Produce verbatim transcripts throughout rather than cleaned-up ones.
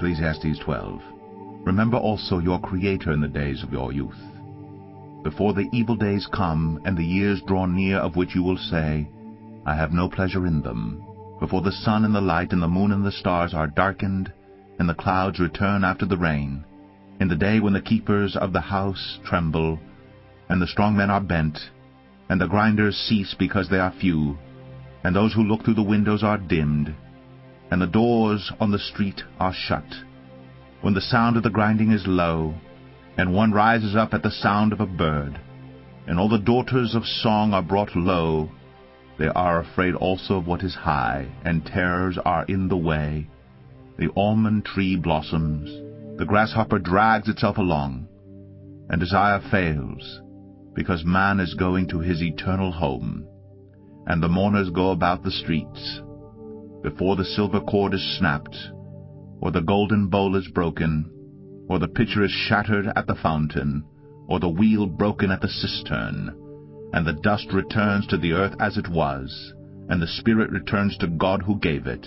Ecclesiastes twelve. Remember also your Creator in the days of your youth, before the evil days come, and the years draw near, of which you will say, I have no pleasure in them, before the sun and the light and the moon and the stars are darkened, and the clouds return after the rain, in the day when the keepers of the house tremble, and the strong men are bent, and the grinders cease because they are few, and those who look through the windows are dimmed, and the doors on the street are shut, when the sound of the grinding is low, and one rises up at the sound of a bird, and all the daughters of song are brought low, they are afraid also of what is high, and terrors are in the way. The almond tree blossoms, the grasshopper drags itself along, and desire fails, because man is going to his eternal home, and the mourners go about the streets, before the silver cord is snapped, or the golden bowl is broken, or the pitcher is shattered at the fountain, or the wheel broken at the cistern, and the dust returns to the earth as it was, and the spirit returns to God who gave it.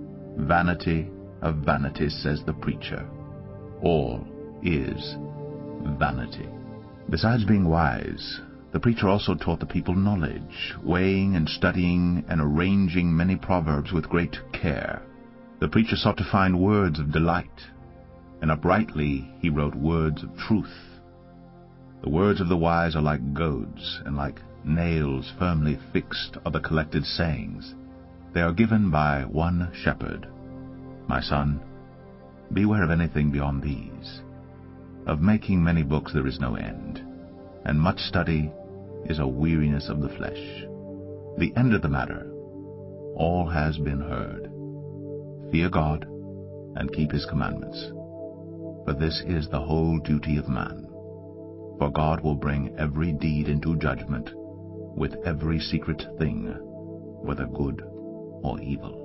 Vanity of vanities, says the preacher. All is vanity. Besides being wise, the preacher also taught the people knowledge, weighing and studying and arranging many proverbs with great care. The preacher sought to find words of delight, and uprightly he wrote words of truth. The words of the wise are like goads, and like nails firmly fixed are the collected sayings. They are given by one shepherd. My son, beware of anything beyond these. Of making many books there is no end, and much study is a weariness of the flesh. The end of the matter, all has been heard. Fear God, and keep his commandments, for this is the whole duty of man. For God will bring every deed into judgment, with every secret thing, whether good or evil.